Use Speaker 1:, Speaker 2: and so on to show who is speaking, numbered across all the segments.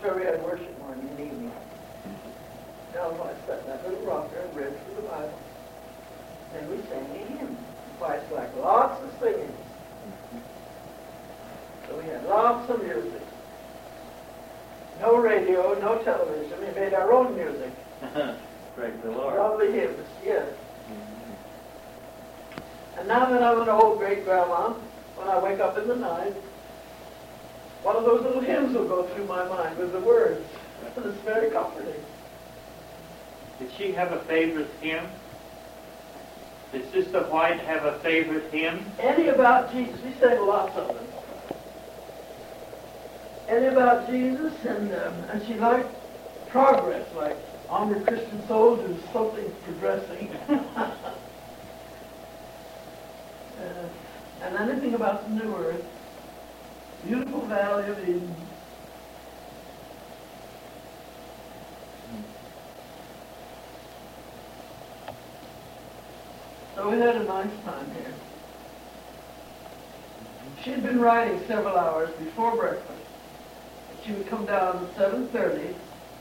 Speaker 1: where we had worship morning and evening. Ellen White sat in that little rocker and read through the Bible. Then we sang a hymn. White's like lots of singing. So we had lots of music. No radio, no television. We made our own music.
Speaker 2: Praise the Lord.
Speaker 1: Lovely hymns, yes. And now that I'm an old great-grandma, when I wake up in the night, one of those little hymns will go through my mind with the words. And it's very comforting.
Speaker 2: Did she have a favorite hymn? Did Sister White have a favorite hymn?
Speaker 1: Any about Jesus. We sang lots of them. Any about Jesus, and she liked progress, like Onward Christian Soldiers, something progressing. And anything about the new earth. Beautiful Valley of Eden. So we had a nice time here. She had been writing several hours before breakfast. She would come down at 7:30 with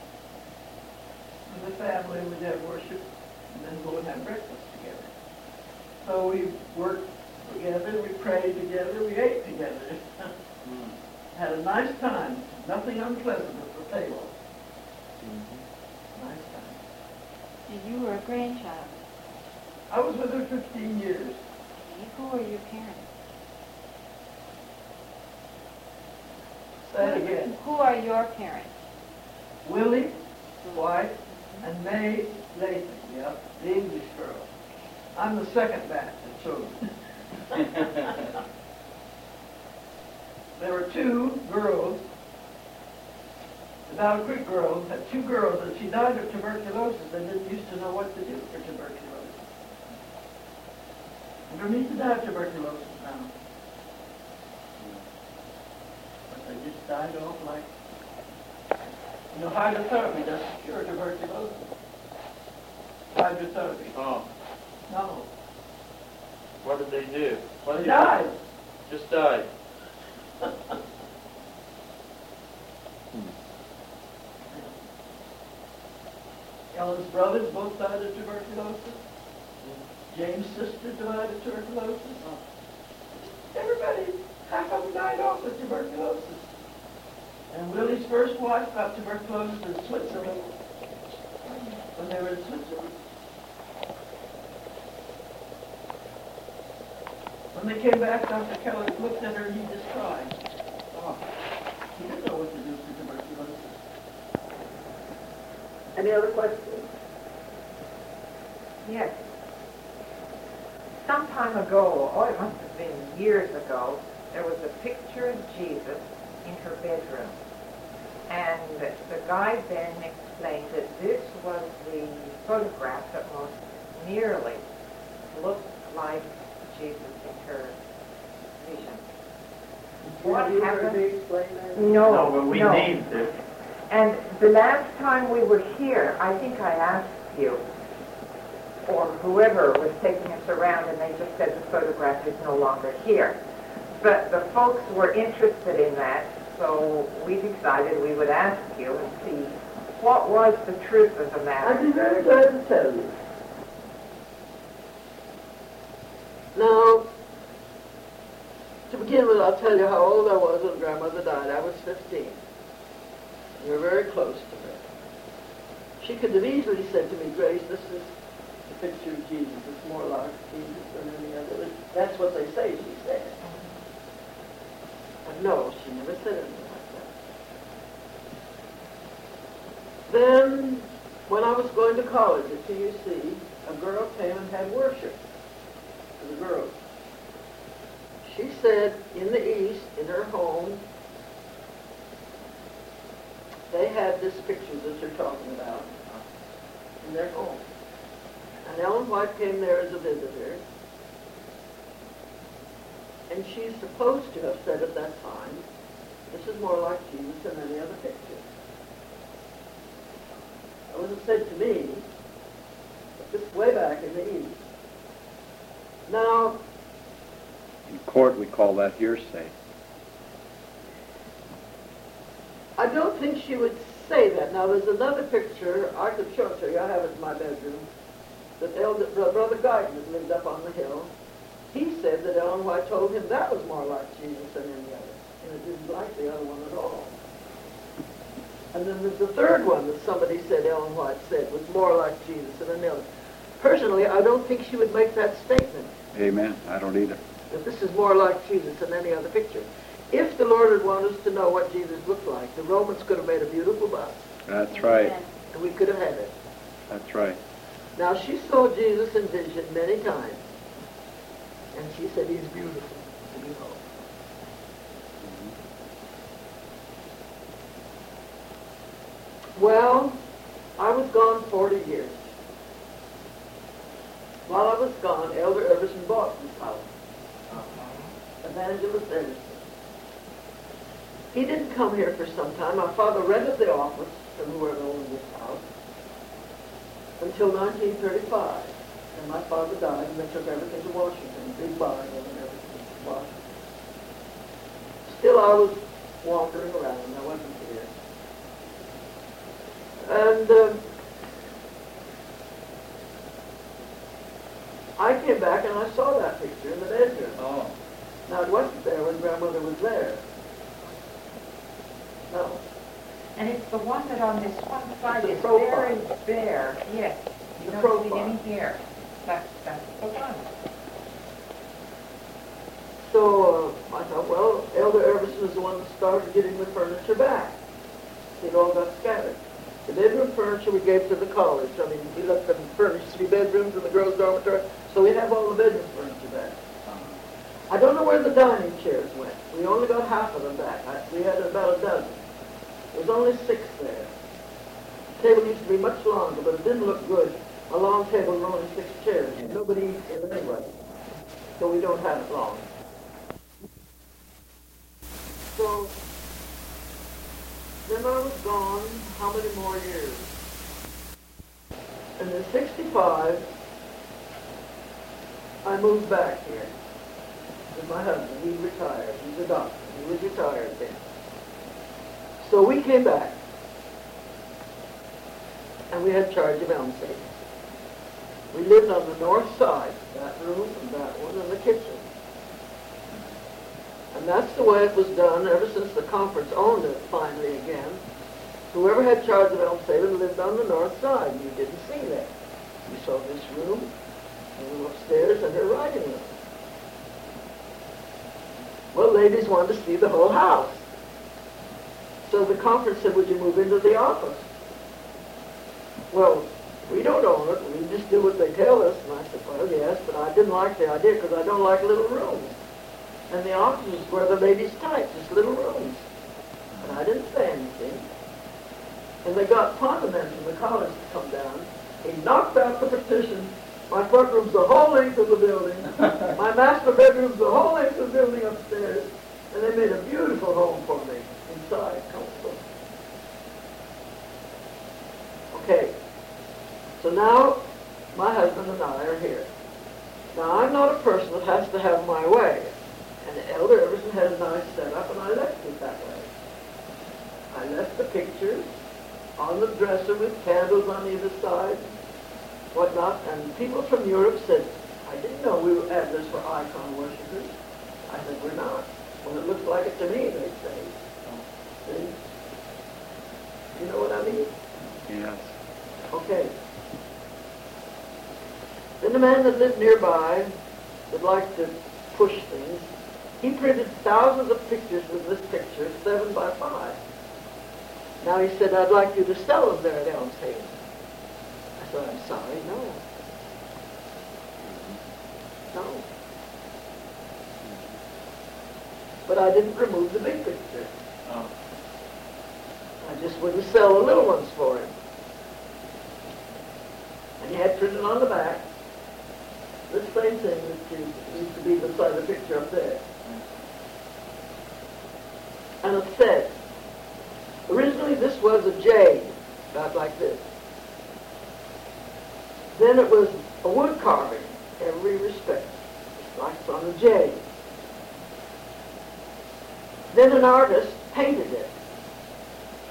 Speaker 1: the family, we'd have worship, and then go and have breakfast together. So we worked together, we prayed together, we ate together. Had a nice time. Nothing unpleasant at the table. Nice time.
Speaker 3: And you were a grandchild.
Speaker 1: I was with her 15 years.
Speaker 3: Okay. Who were your parents?
Speaker 1: Say it again.
Speaker 3: Who are your parents?
Speaker 1: Willie White and May Lathan. Yep, the English girl. I'm the second batch of children. There were two girls. The Battle Creek girls had two girls, and she died of tuberculosis. They didn't used to know what to do for tuberculosis. You don't need to die of tuberculosis now. But they just died off like, hydrotherapy doesn't cure tuberculosis. Hydrotherapy.
Speaker 2: Oh.
Speaker 1: No.
Speaker 2: What did they do? What
Speaker 1: They
Speaker 2: did
Speaker 1: died.
Speaker 2: Just died.
Speaker 1: Ellen's brothers both died of tuberculosis. James' sister died of tuberculosis. Everybody, half of them died off with tuberculosis. And Willie's first wife got tuberculosis in Switzerland when they were in Switzerland. When they came back, Dr. Keller looked at her and he just cried. Oh, he didn't know what to do for tuberculosis. Any other questions?
Speaker 4: Yes. Some time ago, it must have been years ago, there was a picture of Jesus in her bedroom. And the guy then explained that this was the photograph that most nearly looked like Jesus in her vision. What happened?
Speaker 2: No, but we named it.
Speaker 4: And the last time we were here, I think I asked you, or whoever was taking us around, and they just said the photograph is no longer here. But the folks were interested in that, so we decided we would ask you and see what was the truth of the matter.
Speaker 1: I'd be very glad to tell you. Now, to begin with, I'll tell you how old I was when Grandmother died. I was 15. We were very close to her. She could have easily said to me, Grace, this is the picture of Jesus. It's more like Jesus than any other. That's what they say she said. But no, she never said anything like that. Then, when I was going to college at TUC, a girl came and had worship for the girls. She said in the East, in her home, they had this picture that you're talking about in their home. And Ellen White came there as a visitor. And she's supposed to have said at that time, this is more like Jesus than any other picture. It wasn't said to me, but this way back in the East. Now,
Speaker 5: in court we call that hearsay.
Speaker 1: I I don't think she would say that. Now, there's another picture, I could show it to you, I have it in my bedroom, that Brother Guyton that lived up on the hill. He said that Ellen White told him that was more like Jesus than any other, and it didn't like the other one at all. And then there's the third one that somebody said Ellen White said was more like Jesus than any other. Personally, I don't think she would make that statement.
Speaker 5: Amen. I don't either.
Speaker 1: That this is more like Jesus than any other picture. If the Lord had wanted us to know what Jesus looked like, the Romans could have made a beautiful bust,
Speaker 5: That's right.
Speaker 1: and we could have had it.
Speaker 5: That's right.
Speaker 1: Now, she saw Jesus in vision many times, and she said he's beautiful to behold. Well, I was gone 40 years. While I was gone, Elder Everson bought this house. Evangelist Everson. He didn't come here for some time. My father rented the office from whoever owned this house until 1935. And my father died, and they took everything to Washington, big barn and everything to Washington. Still, I was wandering around. I wasn't here. And I came back and I saw that picture in the bedroom.
Speaker 5: Oh.
Speaker 1: Now, it wasn't there when Grandmother was there. No.
Speaker 4: And it's the one that on this one side
Speaker 1: The
Speaker 4: is
Speaker 1: profile.
Speaker 4: very bare. Yes. You
Speaker 1: The
Speaker 4: don't see
Speaker 1: profile.
Speaker 4: any hair. That's the one.
Speaker 1: So I thought, well, Elder Everson is the one that started getting the furniture back. It all got scattered. The bedroom furniture we gave to the college. I mean, we let them furnish 3 bedrooms and the girls' dormitory, so we have all the bedroom furniture back. I don't know where the dining chairs went. We only got half of them back. We had about a dozen. There was only 6 there. The table used to be much longer, but it didn't look good. A long table with only 6 chairs. Nobody eats in it anyway, so we don't have it long. So then I was gone how many more years? And in '65, I moved back here with my husband. He retired. He's a doctor. He was retired then. So we came back, and we had charge of Elm Savings. We lived on the north side, that room and that one, and the kitchen. And that's the way it was done ever since the conference owned it finally again. Whoever had charge of Elm Savings lived on the north side. You didn't see that. You saw this room, the room upstairs, and her writing room. Well, ladies wanted to see the whole house. So the conference said, would you move into the office? Well, we don't own it. We just do what they tell us. And I said, well, yes, but I didn't like the idea because I don't like little rooms. And the offices were the ladies' type, just little rooms. And I didn't say anything. And they got Ponderman from the college to come down. He knocked out the partition. My front room's the whole length of the building. My master bedroom's the whole length of the building upstairs. And they made a beautiful home for me inside, comfortable. Okay. So now my husband and I are here. Now I'm not a person that has to have my way. And Elder Everson had a nice setup, and I left it that way. I left the pictures on the dresser with candles on either side, whatnot, and people from Europe said, I didn't know we were Adlers were icon worshippers. I said, we're not. Well, it looks like it to me, they say. See? You know what I mean?
Speaker 5: Yes.
Speaker 1: Okay. Then the man that lived nearby that liked to push things, he printed thousands of pictures with this picture, 7 by 5. Now he said, I'd like you to sell them there at Elm Savings. I said, I'm sorry, no. No. But I didn't remove the big picture.
Speaker 2: Oh.
Speaker 1: I just wouldn't sell the little ones for him. And he had printed on the back this same thing that used to be beside the picture up there. And it said, originally this was a jade, about like this. Then it was a wood carving, every respect, like on a jade. Then an artist painted it.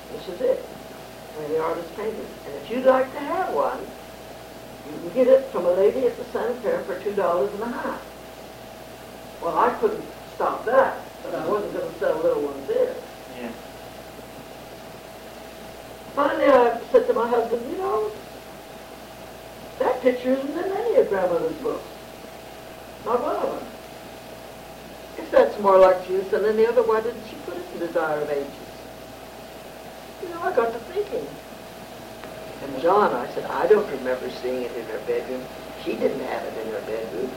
Speaker 1: This is it, where the artist painted. And if you'd like to have one, you can get it from a lady at the sanitarium for $2.50. Well, I couldn't stop that, but I wasn't going to sell little ones there.
Speaker 2: Yeah.
Speaker 1: Finally, I said to my husband, you know, that picture isn't in any of Grandmother's books. Not one of them. If that's more like Jesus than any other, why didn't she put it in Desire of Ages? You know, I got to thinking. And John, I said, I don't remember seeing it in her bedroom. She didn't have it in her bedroom.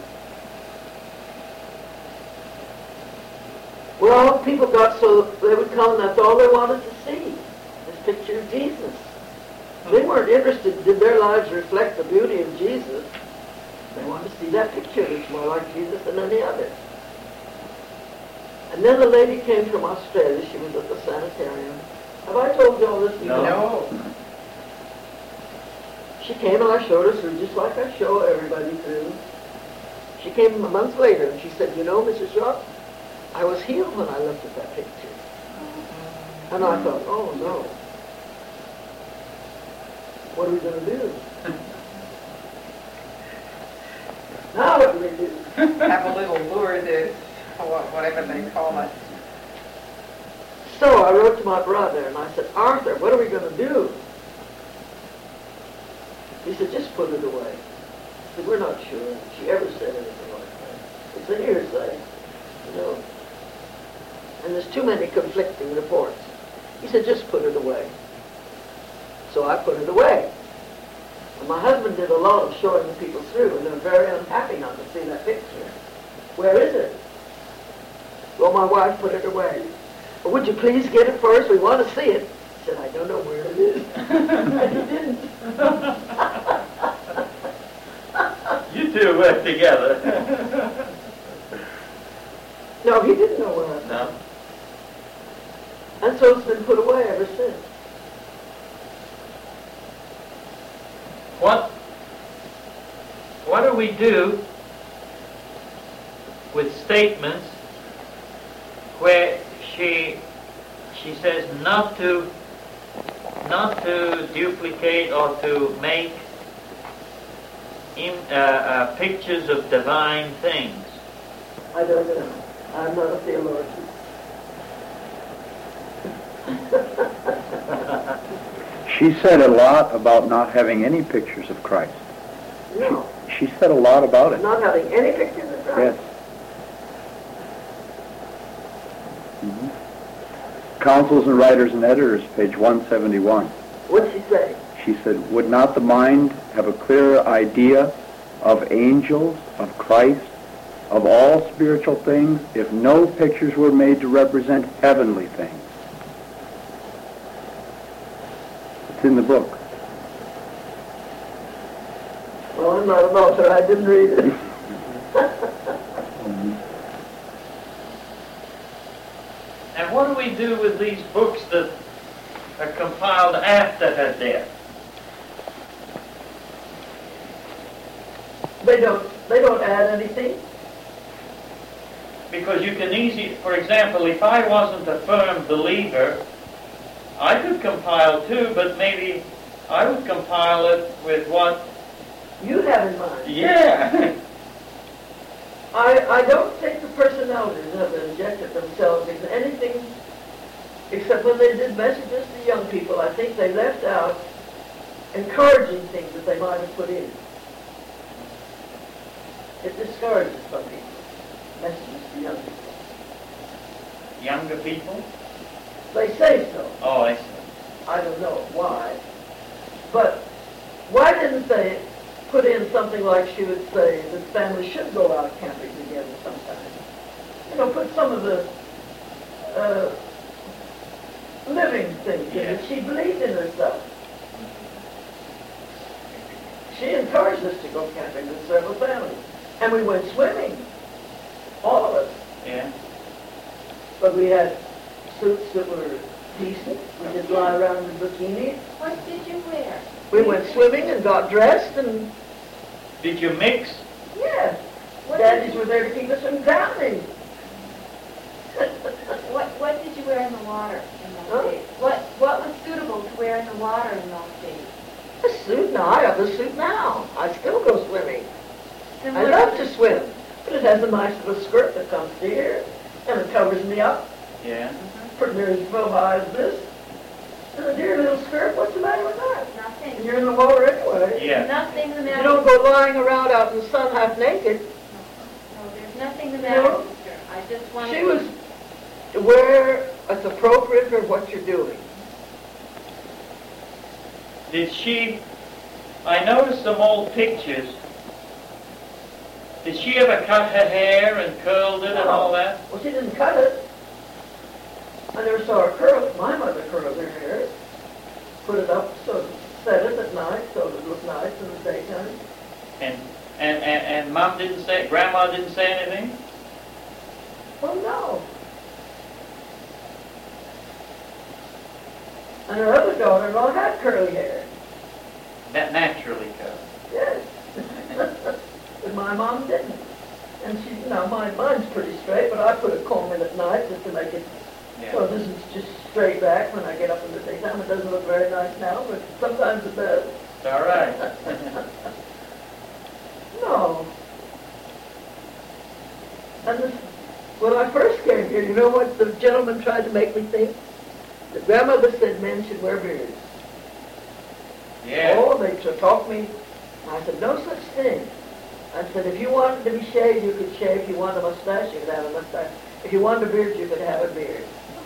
Speaker 1: Well, people got so they would come and that's all they wanted to see, this picture of Jesus. They weren't interested, did their lives reflect the beauty of Jesus? They wanted to see that picture that's more like Jesus than any other. And then a lady came from Australia. She was at the sanitarium. Have I told you all this?
Speaker 2: No.
Speaker 1: She came and I showed her through, just like I show everybody through. She came a month later and she said, you know, Mrs. Shaw, I was healed when I looked at that picture. And I thought, oh no. What are we going to do? Now what do we do?
Speaker 4: Have a little Lourdes, or whatever they call it.
Speaker 1: So I wrote to my brother and I said, Arthur, what are we going to do? He said, just put it away. I said, we're not sure she ever said anything like that. It's a hearsay, you know. And there's too many conflicting reports. He said, just put it away. So I put it away. And my husband did a lot of showing the people through, and they were very unhappy not to see that picture. Where is it? Well, my wife put it away. Well, would you please get it for us? We want to see it. I said, I don't know where it is. And he didn't.
Speaker 2: You two work together.
Speaker 1: No, he didn't know where it was.
Speaker 2: No.
Speaker 1: And so it's been put away ever since.
Speaker 2: What do we do with statements where she says not to duplicate or to make pictures of divine things?
Speaker 1: I don't know. I'm not a theologian.
Speaker 5: She said a lot about not having any pictures of Christ.
Speaker 1: No.
Speaker 5: She said a lot about it.
Speaker 1: Not having any pictures of Christ?
Speaker 5: Yes. Counsels and Writers and Editors, page 171.
Speaker 1: What'd she say?
Speaker 5: She said, would not the mind have a clearer idea of angels, of Christ, of all spiritual things, if no pictures were made to represent heavenly things? It's in the book.
Speaker 1: Well, I'm not an author. I didn't read it.
Speaker 2: And what do we do with these books that are compiled after her death?
Speaker 1: They don't add anything.
Speaker 2: Because you can easily, for example, if I wasn't a firm believer, I could compile too, but maybe I would compile it with what
Speaker 1: You have in mind.
Speaker 2: Yeah.
Speaker 1: I don't think the personalities have injected themselves into anything except when they did messages to young people. I think they left out encouraging things that they might have put in. It discourages some people. Messages to young people.
Speaker 2: Younger people?
Speaker 1: They say so.
Speaker 2: Oh, I see.
Speaker 1: I don't know why. But why didn't they put in something like she would say that families should go out camping together sometime? You know, put some of the living things in it. She believed in herself. She encouraged us to go camping with several families. And we went swimming. All of us.
Speaker 2: Yeah.
Speaker 1: But we had suits that were decent. We didn't lie around in bikinis.
Speaker 3: What did you wear?
Speaker 1: We went swimming and got dressed and,
Speaker 2: Did you mix?
Speaker 1: yeah,
Speaker 3: What
Speaker 1: daddies were there to keep us from drowning.
Speaker 3: What did you wear in the water in those
Speaker 1: Huh?
Speaker 3: days? What What was suitable to wear in the water in those days?
Speaker 1: A suit? No, I have a suit now. I still go swimming. I
Speaker 3: Similar
Speaker 1: love to swim. But it has a nice little skirt that comes to here, and it covers me up.
Speaker 2: Yeah.
Speaker 1: Pretty near as well high as this. And a dear little skirt, what's the matter with that? And
Speaker 3: Nothing.
Speaker 1: you're in the water anyway.
Speaker 2: Yeah.
Speaker 3: Nothing the
Speaker 1: You
Speaker 3: matter.
Speaker 1: don't go lying around out in the sun half naked.
Speaker 3: No, there's nothing the matter,
Speaker 1: No.
Speaker 3: sister. I just wanted
Speaker 1: She was to wear what's appropriate for what you're doing.
Speaker 2: Did she, I noticed some old pictures. Did she ever cut her hair and curled it and all that?
Speaker 1: Well, she didn't cut it. I never saw her curl it. My mother curled her hair. Put it up so set it at night so it would look nice in the daytime.
Speaker 2: And Mom didn't say, Grandma didn't say anything?
Speaker 1: Well, no. And her other daughter-in-law had curly hair.
Speaker 2: That naturally curled.
Speaker 1: Yes. But my mom didn't. And she, mine's pretty straight, but I put a comb in at night just to make it, so this is just straight back when I get up in the daytime. It doesn't look very nice now, but sometimes it does.
Speaker 2: It's all right.
Speaker 1: No. And this, when I first came here, you know what the gentleman tried to make me think? The grandmother said men should wear beards.
Speaker 2: Yeah.
Speaker 1: Oh, they taught me. I said, no such thing. I said, if you wanted to be shaved, you could shave. If you wanted a mustache, you could have a mustache. If you wanted a beard, you could have a beard.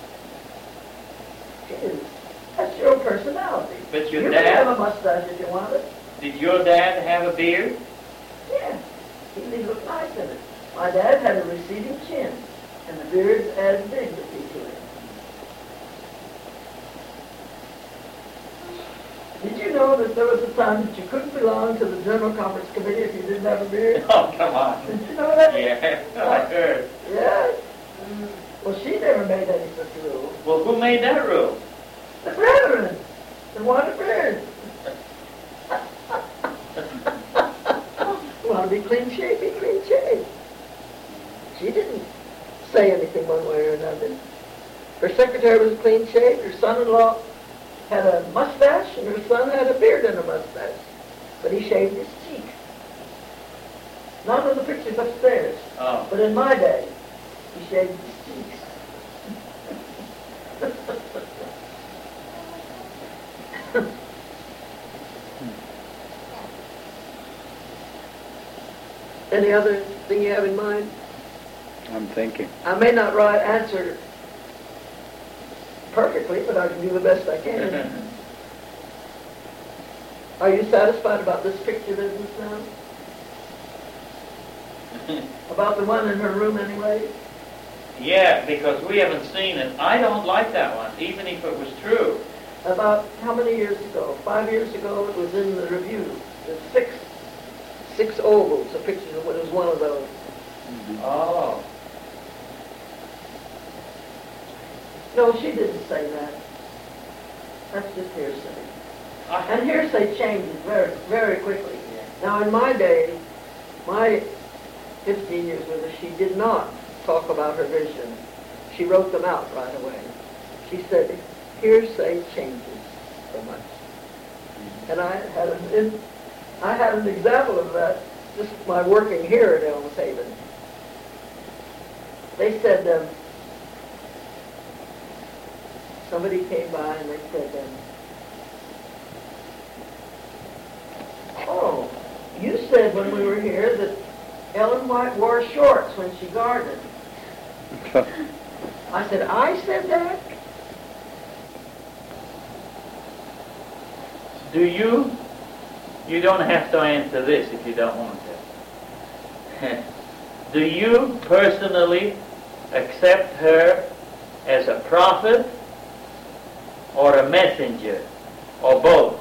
Speaker 1: Jeez, that's your personality.
Speaker 2: But your
Speaker 1: you
Speaker 2: dad-
Speaker 1: could have a mustache if you wanted.
Speaker 2: Did your dad have a beard?
Speaker 1: Yeah, he looked nice in it. My dad had a receding chin, and the beard added dignity to it. Did you know that there was a time that you couldn't belong to the General Conference Committee if you didn't have a beard?
Speaker 2: Oh, come on.
Speaker 1: Did you know that?
Speaker 2: Yeah, I heard.
Speaker 1: Yes. Well, she never made any such rule.
Speaker 2: Well, who made that rule?
Speaker 1: The brethren. They wanted a beard. You want to be clean shaved, be clean shaved. She didn't say anything one way or another. Her secretary was clean shaved. Her son-in-law had a mustache, and her son had a beard and a mustache. But he shaved his cheeks. None of the pictures upstairs.
Speaker 2: Oh.
Speaker 1: But in my day, he shaved his cheeks. Any other thing you have in mind?
Speaker 5: I'm thinking.
Speaker 1: I may not answer perfectly, but I can do the best I can. Are you satisfied about this picture business now? About the one in her room anyway?
Speaker 2: Yeah, because we haven't seen it. I don't like that one, even if it was true.
Speaker 1: About how many years ago? 5 years ago, it was in the review. There's six ovals, a picture of what was one of those.
Speaker 2: Oh.
Speaker 1: No, she didn't say that. That's just hearsay. And hearsay changes very, very quickly. Now, in my day, my 15 years with her, she did not talk about her vision. She wrote them out right away. She said, hearsay changes so much. And I had an example of that, just my working here at Elms Haven. They said, somebody came by and they said, oh, you said when we were here that Ellen White wore shorts when she gardened. I said, I said that?
Speaker 2: Do you don't have to answer this if you don't want to. Do you personally accept her as a prophet or a messenger, or both?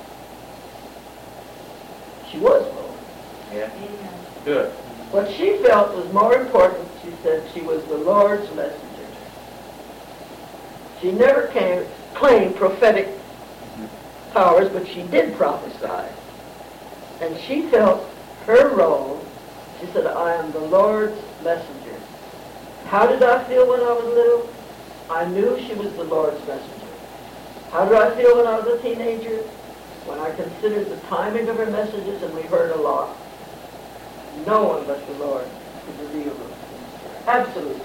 Speaker 1: She was both.
Speaker 2: Yeah. Good.
Speaker 1: What she felt was more important, she said, she was the Lord's messenger. She never claimed prophetic powers, but she did prophesy. And she felt her role, she said, I am the Lord's messenger. How did I feel when I was little? I knew she was the Lord's messenger. How did I feel when I was a teenager? When I considered the timing of her messages, and we heard a lot. No one but the Lord could reveal those things. Absolutely.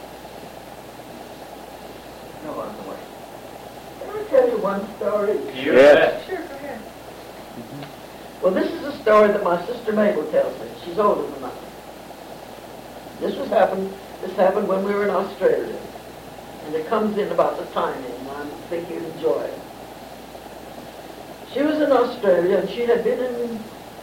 Speaker 1: No other way. Can I tell you one story?
Speaker 2: You
Speaker 5: Yes.
Speaker 2: bet.
Speaker 3: Sure, go ahead.
Speaker 1: Well, this is a story that my sister Mabel tells me. She's older than I. This happened when we were in Australia. And it comes in about the timing, and I think you'd enjoy it. She was in Australia, and she had been in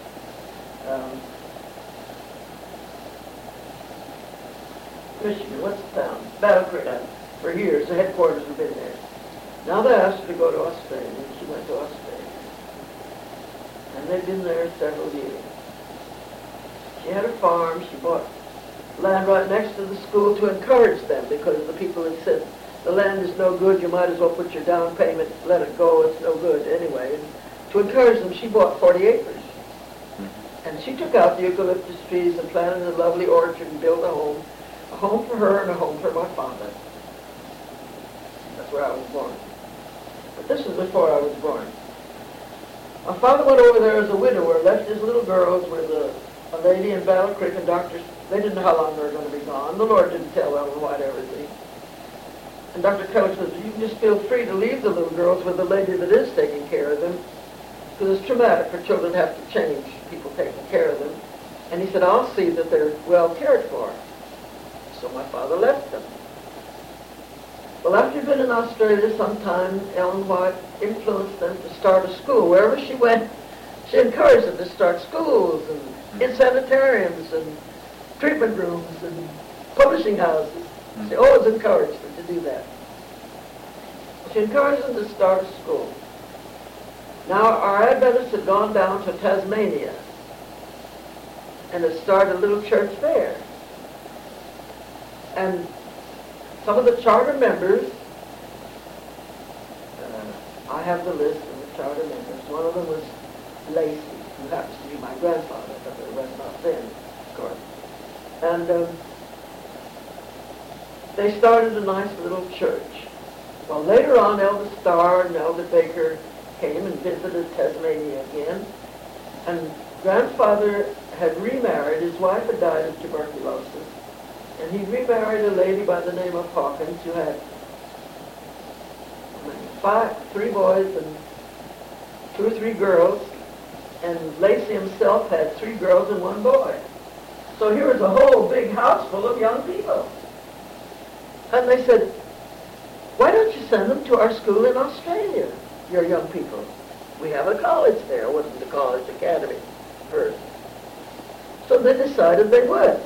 Speaker 1: Michigan, what's the town? Battle Creek, for years. The headquarters had been there. Now they asked her to go to Australia, and she went to Australia. And they'd been there several years. She had a farm. She bought land right next to the school to encourage them, because the people had said, the land is no good, you might as well put your down payment, let it go, it's no good anyway. And to encourage them, she bought 40 acres. And she took out the eucalyptus trees and planted a lovely orchard and built a home for her and a home for my father. That's where I was born. But this was before I was born. My father went over there as a widower, left his little girls with a lady in Battle Creek, and doctors, they didn't know how long they were going to be gone. The Lord didn't tell Ellen White everything. And Dr. Keller says, you can just feel free to leave the little girls with the lady that is taking care of them, because it's traumatic for children to have to change people taking care of them. And he said, I'll see that they're well cared for. So my father left them. Well, after he'd been in Australia some time, Ellen White influenced them to start a school. Wherever she went, she encouraged them to start schools and in sanitariums and treatment rooms and publishing houses. She always encouraged them to do that. She encouraged them to start a school. Now, our Adventists had gone down to Tasmania and had started a little church there. And some of the charter members, I have the list of the charter members. One of them was Lacey, who happens to be my grandfather, but it was not then, of course. And they started a nice little church. Well, later on, Elder Starr and Elder Baker came and visited Tasmania again. And grandfather had remarried. His wife had died of tuberculosis. And he remarried a lady by the name of Hawkins who had three boys and 2 or 3 girls. And Lacey himself had 3 girls and 1 boy. So here was a whole big house full of young people. And they said, why don't you send them to our school in Australia, your young people? We have a college there. It wasn't a college, academy first. So they decided they would.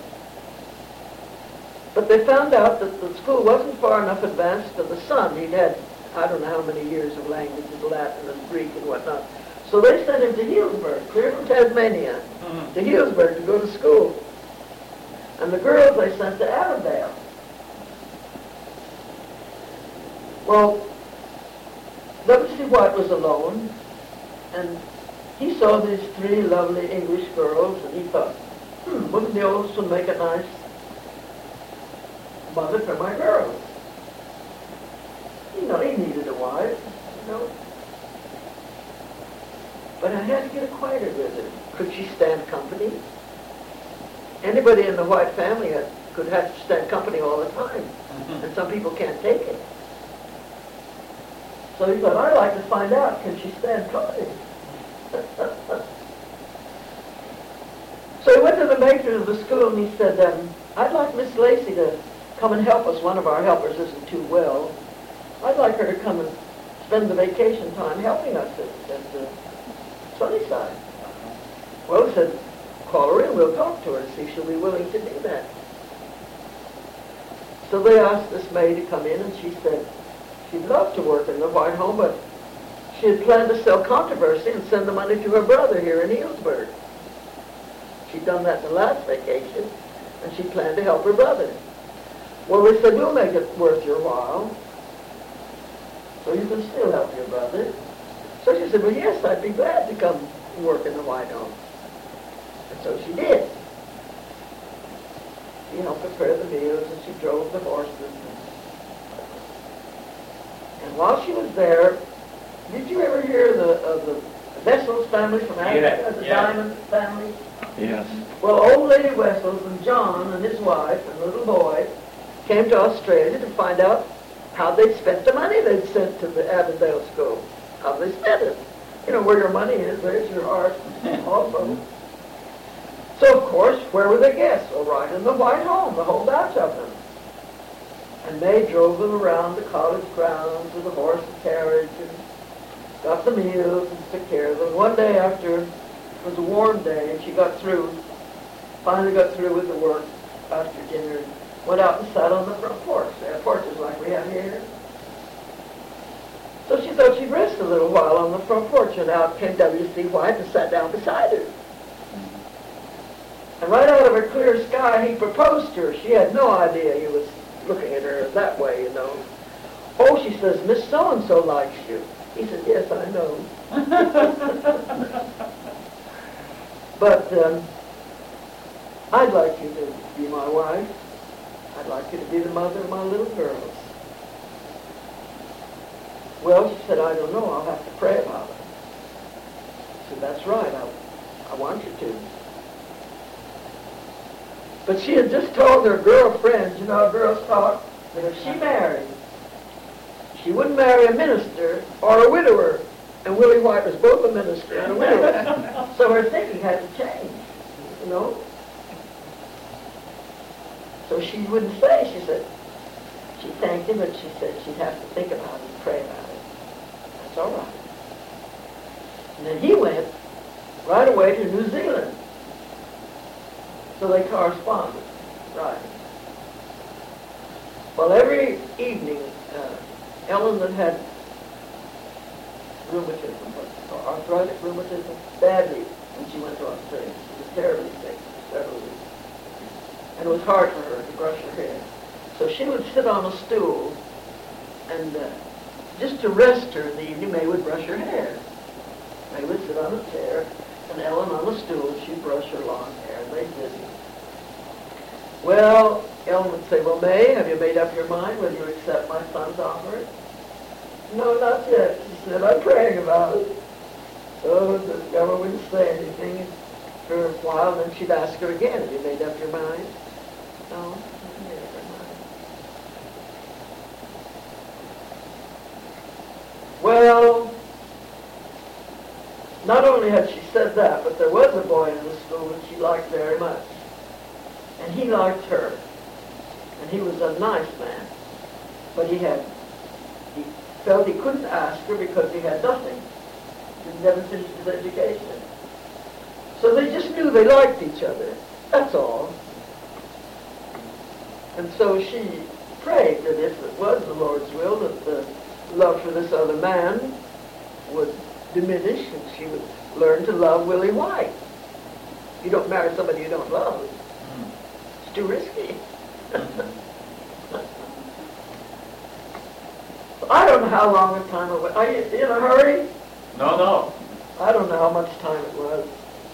Speaker 1: But they found out that the school wasn't far enough advanced to the son. He'd had, I don't know how many years of languages, Latin and Greek and whatnot. So they sent him to Healdsburg, clear from Tasmania, to Healdsburg to go to school. And the girls they sent to Avondale. Well, W.C. White was alone, and he saw these 3 lovely English girls, and he thought, wouldn't the oldest one make a nice mother for my girls? You know, he needed a wife, you know. But I had to get acquainted with her. Could she stand company? Anybody in the White family could have to stand company all the time, and some people can't take it. So he thought, I'd like to find out, can she stand company? So he went to the matron of the school and he said, I'd like Miss Lacey to come and help us. One of our helpers isn't too well. I'd like her to come and spend the vacation time helping us at Sunnyside. Well, he said, call her in, we'll talk to her and see if she'll be willing to do that. So they asked this maid to come in, and she said she'd love to work in the White Home, but she had planned to sell Controversy and send the money to her brother here in Healdsburg. She'd done that in the last vacation, and she planned to help her brother. Well, they said, we'll make it worth your while, so you can still help your brother. So she said, well, yes, I'd be glad to come and work in the White Home. And so she did. She helped prepare the meals, and she drove the horses. And while she was there, Did you ever hear of the Wessels family from Africa,
Speaker 2: Yeah,
Speaker 1: the
Speaker 2: yeah.
Speaker 1: Diamond family?
Speaker 5: Yes.
Speaker 1: Well, old lady Wessels and John and his wife and little boy came to Australia to find out how they'd spent the money they'd sent to the Avondale School. How they spent it. You know, where your money is, there's your heart also. So, of course, where were the guests? Well, right in the White Home, the whole batch of them. And May drove them around the college grounds with a horse and carriage and got the meals and took care of them. One day after, it was a warm day, and she finally got through with the work after dinner, and went out and sat on the front porch. They have porches like we have here. So she thought she'd rest a little while on the front porch, and out came W.C. White and sat down beside her. And right out of a clear sky, he proposed to her. She had no idea he was looking at her that way, you know. Oh, she says, Miss So-and-so likes you. He said, yes, I know. But I'd like you to be my wife. I'd like you to be the mother of my little girls. Well, she said, I don't know. I'll have to pray about it. I said, that's right. I want you to. But she had just told her girlfriends, you know how girls talk, that if she married, she wouldn't marry a minister or a widower. And Willie White was both a minister and a widower. So her thinking had to change, you know. So she wouldn't say, she said, she thanked him, but she said she'd have to think about it and pray about it. That's all right. And then he went right away to New Zealand. So they corresponded, right. Well, every evening, Ellen that had rheumatism, arthritic rheumatism, badly when she went to Australia. She was terribly sick for several weeks. And it was hard for her to brush her hair. So she would sit on a stool, and just to rest her in the evening, May would brush her hair. May would sit on a chair, and Ellen on a stool, she'd brush her long hair, and they'd visit. Well, Ellen would say, well, May, have you made up your mind whether you accept my son's offer? No, not yet, she said. I'm praying about it. So the girl wouldn't say anything for a while, and then she'd ask her again, have you made up your mind? No, I haven't made up my mind. Well, not only had she said that, but there was a boy in the school that she liked very much. And he liked her. And he was a nice man. But he felt he couldn't ask her because he had nothing. He'd never finished his education. So they just knew they liked each other. That's all. And so she prayed that if it was the Lord's will, that the love for this other man would diminish and she would learn to love Willie White. You don't marry somebody you don't love. It's too risky. I don't know how long a time it was. Are you in a hurry?
Speaker 2: No.
Speaker 1: I don't know how much time it was.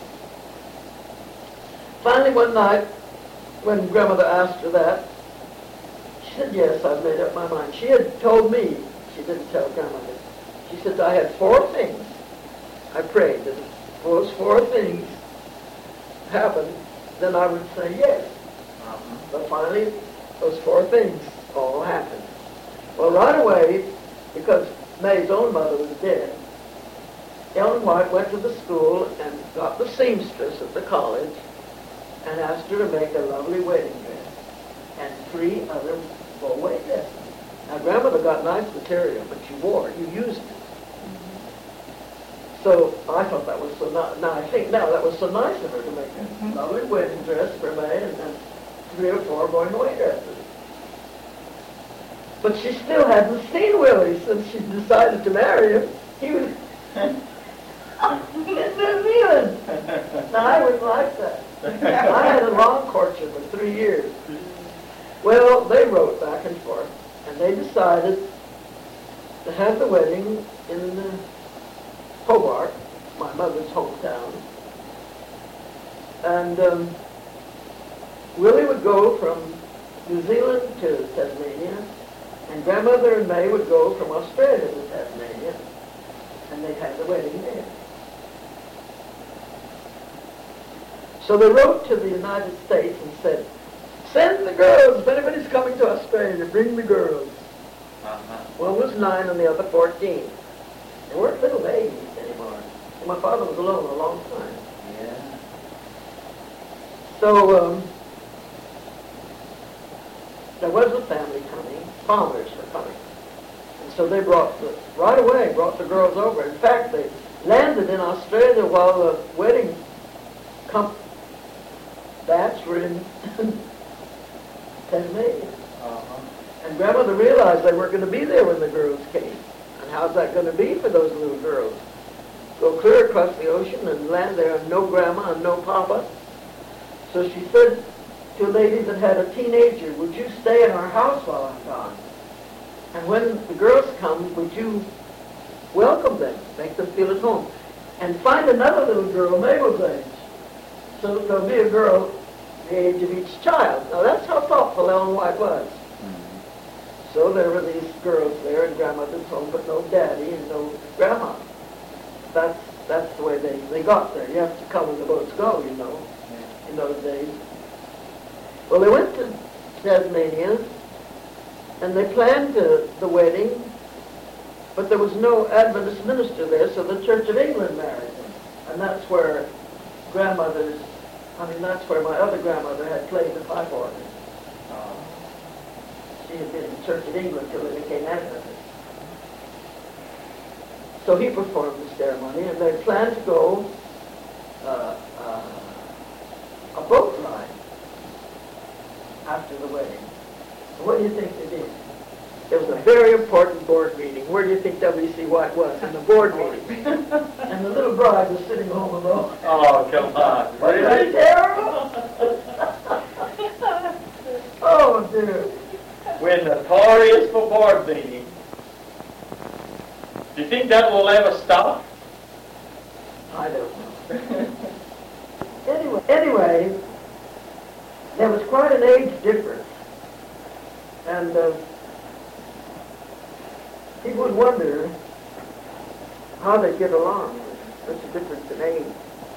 Speaker 1: Finally, one night, when Grandmother asked her that, she said, yes, I've made up my mind. She had told me, she didn't tell Grandmother. She said, I had 4 things. I prayed that if those 4 things happened, then I would say yes. But finally, those 4 things all happened. Well, right away, because May's own mother was dead, Ellen White went to the school and got the seamstress at the college and asked her to make a lovely wedding dress and 3 other full-weight dresses. Now, Grandmother got nice material, but you wore it, you used it. So I thought that was so nice. Now I think now that was so nice of her to make a lovely wedding dress for May and then 3 or 4 going-away dresses. But she still hadn't seen Willie since she decided to marry him. He was in New Zealand. Now, I wouldn't like that. I had a long courtship of 3 years. Well, they wrote back and forth, and they decided to have the wedding in Hobart, my mother's hometown. And Willie would go from New Zealand to Tasmania, and Grandmother and May would go from Australia to Tasmania. and they'd have the wedding there. So they wrote to the United States and said, send the girls. If anybody's coming to Australia, bring the girls. One was 9 and the other 14. They weren't little babies anymore. And my father was alone a long time.
Speaker 2: Yeah.
Speaker 1: So there was a family coming. Farmers were coming. And so they right away brought the girls over. In fact, they landed in Australia while the wedding batch were in Tasmania. And Grandmother realized they weren't going to be there when the girls came. And how's that going to be for those little girls? Go clear across the ocean and land there and no grandma and no papa. So she said to a lady that had a teenager, would you stay in our house while I'm gone? And when the girls come, would you welcome them, make them feel at home? And find another little girl, Mabel's age. So there'll be a girl the age of each child. Now that's how thoughtful Ellen White was. So there were these girls there in Grandmother's home, but no daddy and no grandma. That's the way they got there. You have to come when the boats go, you know, in those days. Well, they went to Tasmania, and they planned the wedding, but there was no Adventist minister there, so the Church of England married them. And that's where that's where my other grandmother had played the pipe organ. She had been in the Church of England till they became Adventist. So he performed the ceremony, and they planned to go a boat ride after the wedding. And what do you think they did? There was a very important board meeting. Where do you think W.C. White was? In the board meeting. And the little bride was sitting home alone.
Speaker 2: Oh, come on.
Speaker 1: Wasn't that terrible? Oh, dear.
Speaker 2: We're notorious for board meetings. Do you think that will ever stop?
Speaker 1: I don't know. Anyway, there was quite an age difference. And people would wonder how they get along with such a difference in age.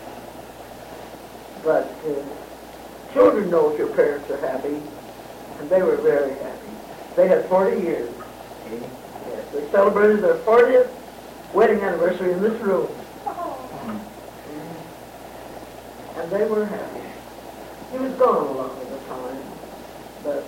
Speaker 1: But children know if your parents are happy, and they were very happy. They had 40 years. Yes, they celebrated their 40th wedding anniversary in this room. And they were happy. He was gone a lot of the time, but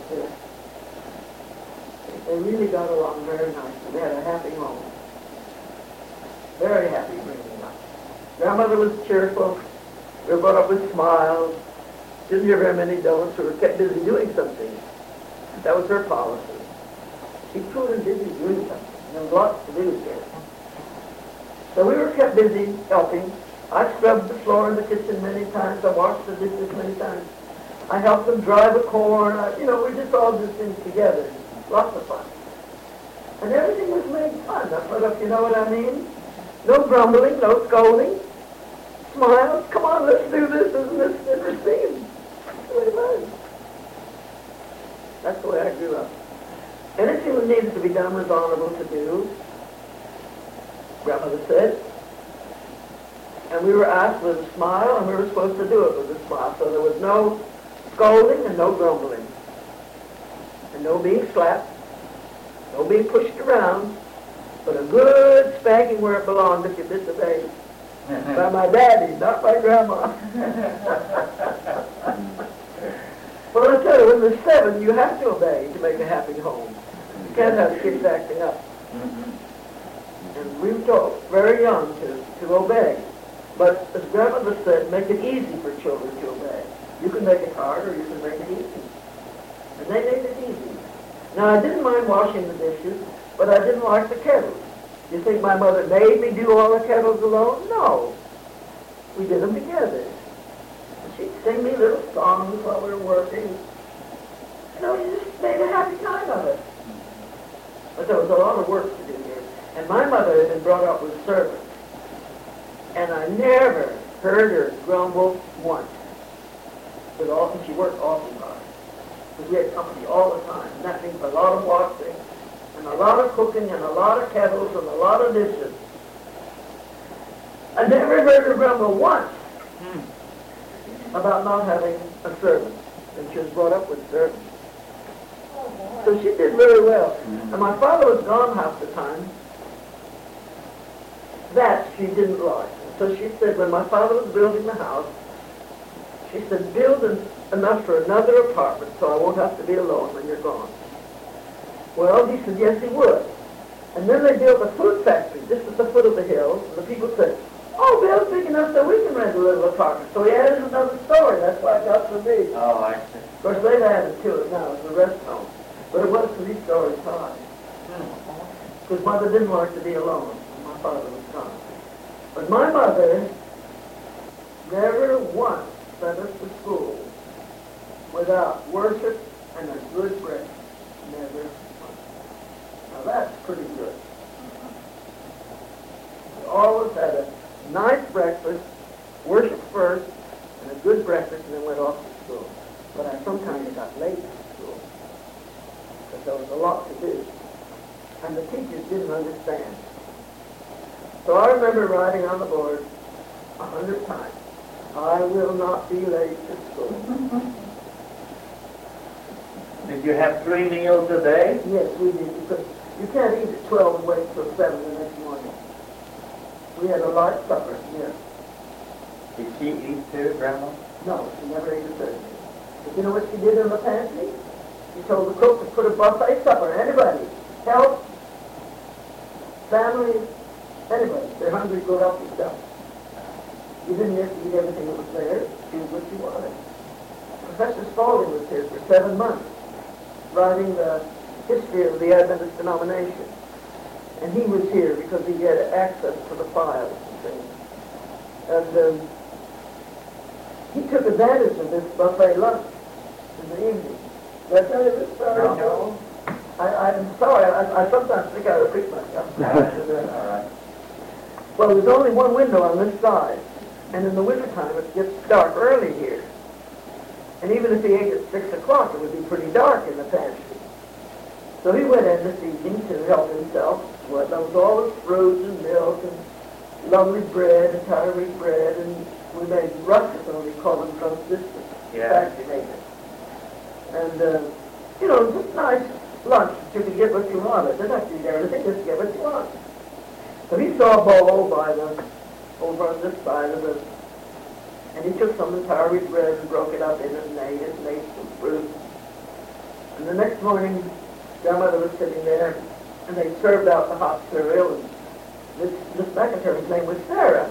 Speaker 1: they really got along very nicely. They had a happy home. Very happy bringing up. Grandmother was cheerful. We were brought up with smiles. Didn't hear very many don'ts. We were kept busy doing something. That was her policy. Keep children busy doing something. There was lots to do here. So we were kept busy helping. I scrubbed the floor in the kitchen many times. I washed the dishes many times. I helped them dry the corn. We just all did things together. Lots of fun. And everything was made fun. You know what I mean? No grumbling, no scolding. Smiles. Come on, let's do this. Isn't this interesting? That's the way it was. That's the way I grew up. Anything that needs to be done was honorable to do, Grandmother said. And we were asked with a smile, and we were supposed to do it with a smile. So there was no scolding and no grumbling. And no being slapped, no being pushed around, but a good spanking where it belonged if you disobeyed. By my daddy, not by Grandma. Well, I tell you, when there's 7, you have to obey to make a happy home. You can't have kids acting up. And we were taught very young to obey. But as Grandmother said, make it easy for children to obey. You can make it hard or you can make it easy. And they made it easy. Now, I didn't mind washing the dishes, but I didn't like the kettles. You think my mother made me do all the kettles alone? No. We did them together. She'd sing me little songs while we were working. You just made a happy time of it. But there was a lot of work to do here. And my mother had been brought up with servants. And I never heard her grumble once. But she worked awfully hard. Because we had company all the time. And that means a lot of washing, and a lot of cooking, and a lot of kettles, and a lot of dishes. I never heard her grumble once about not having a servant. And she was brought up with servants. So she did very well. And my father was gone half the time. That she didn't like. So she said, when my father was building the house, she said, build enough for another apartment so I won't have to be alone when you're gone. Well, he said, yes, he would. And then they built a food factory just at the foot of the hill, and the people said, oh, Bill's big enough so we can rent a little apartment. So he added another story. That's why it got for me.
Speaker 2: Oh, I see.
Speaker 1: Of course, they've added to it now. It's a rest home. But it was 3 stories high. Because Mother didn't like to be alone when my father was gone. But my mother never once sent us to school without worship and a good breakfast. Never once. Now that's pretty good. We always had a nice breakfast, worship first, and a good breakfast, and then went off to school. But I sometimes got late to school because there was a lot to do. And the teachers didn't understand. So I remember writing on the board 100 times, I will not be late to school.
Speaker 2: Did you have 3 meals a day?
Speaker 1: Yes, we did, because you can't eat at 12 and wait till 7 the next morning. We had a light supper, yes.
Speaker 2: Did she eat too, Grandma?
Speaker 1: No, she never ate a third meal. But you know what she did in the pantry? She told the cook to put a buffet supper. Anybody, help, family, anybody. If they're hungry, go help yourself. You didn't have to eat everything that was there. Choose what you wanted. Professor Spaulding was here for 7 months, writing the history of the Adventist denomination. And he was here because he had access to the files and things. And he took advantage of this buffet lunch in the evening. Did I tell you this story?
Speaker 2: No.
Speaker 1: I'm sorry. I sometimes think I repeat myself.
Speaker 2: All right.
Speaker 1: Well, there's only one window on this side. And in the wintertime, it gets dark early here. And even if he ate at 6 o'clock, it would be pretty dark in the pantry. So he went in this evening to help himself. Well, there was all this fruit and milk and lovely bread, entire wheat bread, and we made russes, or we call them drunk biscuits.
Speaker 2: Yeah.
Speaker 1: Factory made it. And, you know, just nice lunch that you could get what you wanted. Didn't have to eat everything, just get what you want. So he saw a bowl over on this side of it, and he took some entire wheat bread and broke it up in it and ate it and ate some fruit. And the next morning, Grandmother was sitting there, and they served out the hot cereal, and this secretary's name was Sarah.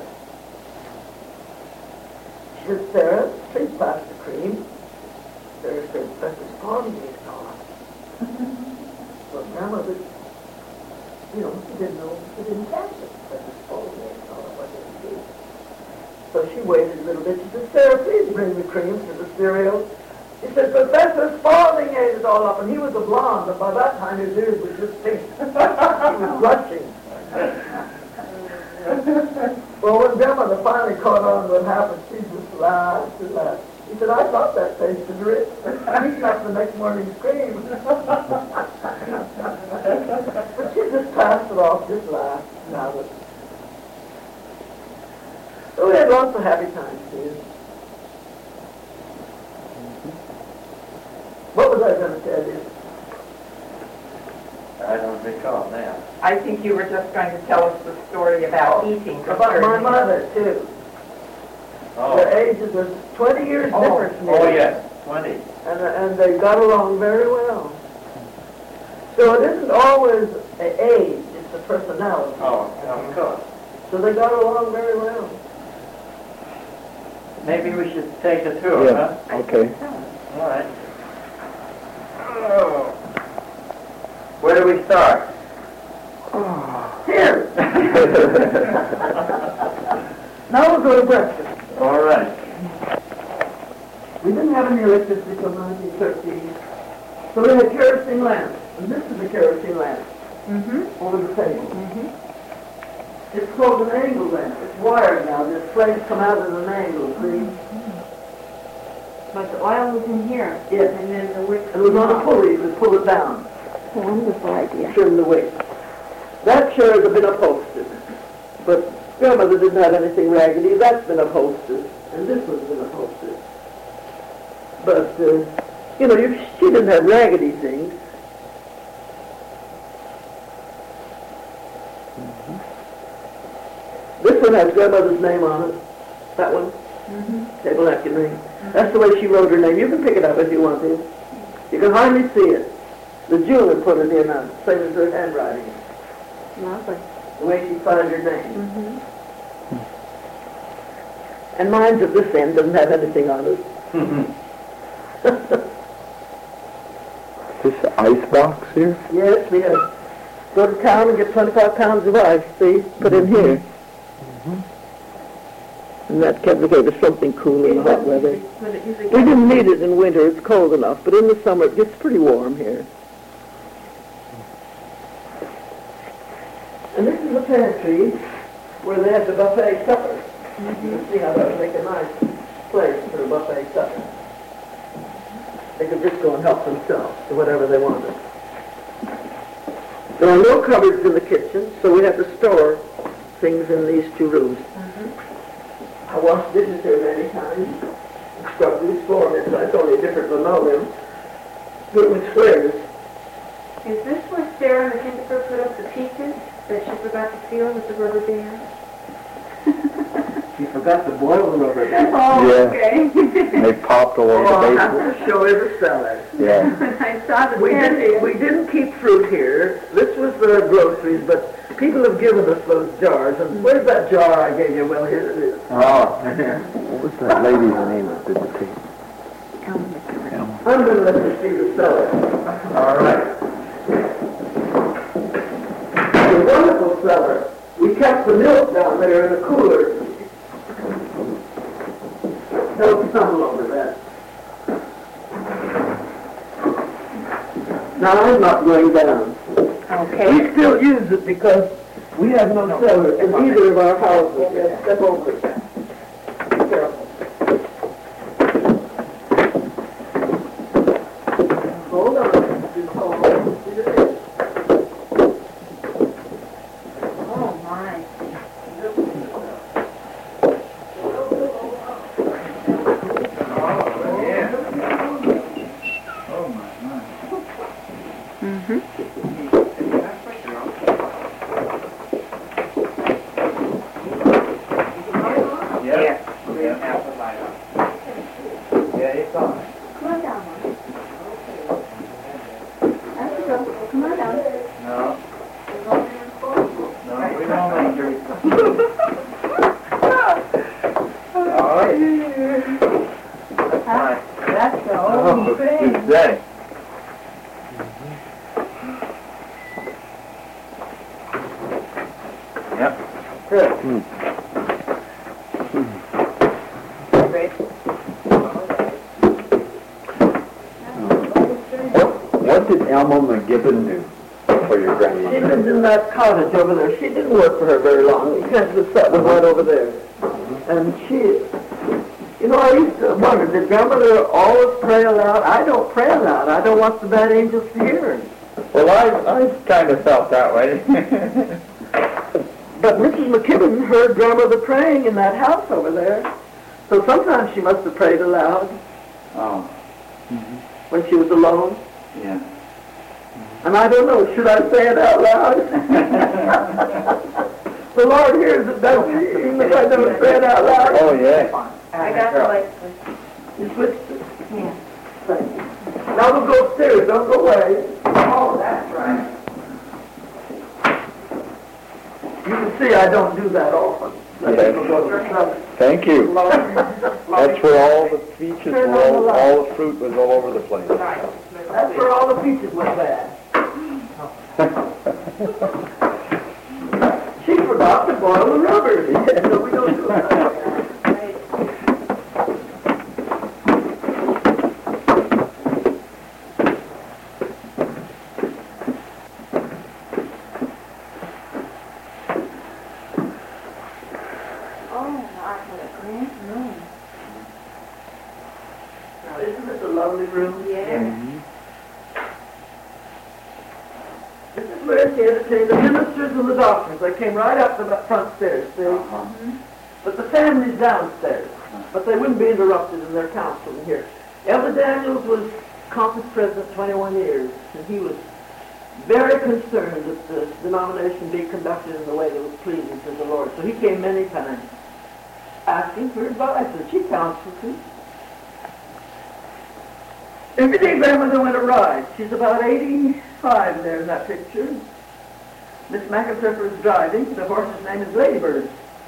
Speaker 1: She said, Sarah, please pass the cream. Sarah said, Professor Spaulding is gone. Well, Grandmother, you know, she didn't catch it. Professor Spaulding is gone. What did he do? So she waited a little bit. She said, Sarah, please bring the cream to the cereal. He said, Professor Spaulding ate it all up, and he was a blonde, but by that time his ears were just pink. He was blushing. Well, when Grandmother finally caught on what happened, she just laughed and laughed. He said, I thought that tasted rich. He's not the next morning's cream. But she just passed it off, just laughed. So we had lots of happy times here. What was I going to tell you?
Speaker 2: I don't recall now.
Speaker 4: I think you were just going to tell us the story about eating.
Speaker 1: About my mother, too.
Speaker 2: Oh.
Speaker 1: Their ages was 20 years difference.
Speaker 2: Oh, yes, 20.
Speaker 1: And they got along very well. So it isn't always an age, it's the personality.
Speaker 2: Oh, of course.
Speaker 1: So they got along very well.
Speaker 2: Maybe we should take a tour,
Speaker 5: Yeah,
Speaker 2: huh?
Speaker 5: okay.
Speaker 2: All right. Oh. Where do we start?
Speaker 1: Here! Now we'll go to breakfast.
Speaker 2: All right.
Speaker 1: We didn't have any electricity until 1913. So we had kerosene lamps. And this is a kerosene lamp over the table. It's called an angle lamp. It's wired now. The flames come out at an angle, see?
Speaker 3: But the oil was in here.
Speaker 1: Yes.
Speaker 3: And then the wick.
Speaker 1: It was on a pulley. You could pull it down.
Speaker 3: Wonderful idea.
Speaker 1: Trim the wick. That chair is a bit upholstered. But Grandmother didn't have anything raggedy. That's been upholstered, and this one's been upholstered. But, you know, she didn't have raggedy things. This one has Grandmother's name on it. That one, table napkin ring. That's the way she wrote her name. You can pick it up if you want to. You can hardly see it. The jeweler put it in on it, same as her handwriting.
Speaker 3: Lovely.
Speaker 1: The way she signed her name. And mine's at this end, doesn't have anything on it.
Speaker 5: This ice box here?
Speaker 1: Yes, we have. Go to town and get 25 pounds of ice, see, put in here. And that gave us something cool in the hot weather. We didn't need it in winter, it's cold enough, but in the summer it gets pretty warm here. And this is the pantry where they have the buffet supper. You see how that would make a nice place for a buffet supper. They could just go and help themselves to whatever they wanted. There are no cupboards in the kitchen, so we have to store things in these two rooms. I washed dishes here many times, and scrubbed these floors. It's only a different linoleum, but it was squares.
Speaker 3: Is this where Sarah McIntyre put up the peaches that she forgot to seal with the rubber band?
Speaker 1: She forgot to boil the rubber band.
Speaker 3: Oh,
Speaker 5: Yeah.
Speaker 3: okay.
Speaker 5: They popped all over
Speaker 1: Oh,
Speaker 5: the
Speaker 1: I'll have
Speaker 5: basement.
Speaker 1: to show you the cellar.
Speaker 5: Yeah.
Speaker 3: When I saw the
Speaker 1: We
Speaker 3: pantry.
Speaker 1: didn't keep fruit here. This was the groceries, but people have given us those jars. And where's that jar I gave you? Well, here it is.
Speaker 5: Oh. What was that lady's name that did the tape?
Speaker 1: I'm going to let you see the cellar.
Speaker 5: All right.
Speaker 1: It's a wonderful cellar. We kept the milk down there in a cooler. Held some over that. Now I'm not going down.
Speaker 3: Okay.
Speaker 1: We still use it because we have no cellar in either of our houses. Yes, step over it. Be careful. Hold on. Just hold on.
Speaker 3: Oh, my. Come on down, Mom. Have to go. Come on down.
Speaker 2: No. No, we don't want to drink. All right.
Speaker 3: That's the
Speaker 2: Oh,
Speaker 3: whole thing.
Speaker 2: good day. Yep. Good.
Speaker 5: What did Elma McGibbon do for your
Speaker 1: She
Speaker 5: grandmother?
Speaker 1: lived in that cottage over there. She didn't work for her very long. You can't just set was right over there. And she, you know, I used to wonder, did grandmother always pray aloud? I don't pray aloud. I don't want the bad angels to hear her.
Speaker 2: Well, I kind of felt that way.
Speaker 1: But Mrs. McKibben heard grandmother praying in that house over there. So sometimes she must have prayed aloud
Speaker 2: Oh,
Speaker 1: when she was alone.
Speaker 2: yeah.
Speaker 1: And I don't know, should I say it out loud? The Lord hears it, doesn't he? Even if I don't say it out loud.
Speaker 5: Oh, yeah.
Speaker 3: I got the lights.
Speaker 1: You switched it.
Speaker 3: Yeah.
Speaker 1: Thank you. Now we'll go upstairs, don't go away. Oh, that's right. You can see I don't do that often. Let
Speaker 5: Okay.
Speaker 1: people go to the cellar.
Speaker 5: Thank you. That's where all the peaches were, all the fruit was all over the place.
Speaker 1: That's where all the peaches went bad. She forgot to boil the rubber. So we don't do it that way.
Speaker 3: Oh, my, what a grand room.
Speaker 1: Now, isn't this a lovely room?
Speaker 3: Yeah.
Speaker 1: This is where she here came the ministers and the doctors. They came right up the front stairs, see? But the family's downstairs. But they wouldn't be interrupted in their counseling here. Elder Daniels was conference president 21 years, and he was very concerned that the denomination be conducted in the way that was pleasing to the Lord. So he came many times asking for advice, and she counseled him. Every day Grandmother went a ride. She's about 85 there in that picture. Miss McIntyre is driving. The horse's name is Ladybird.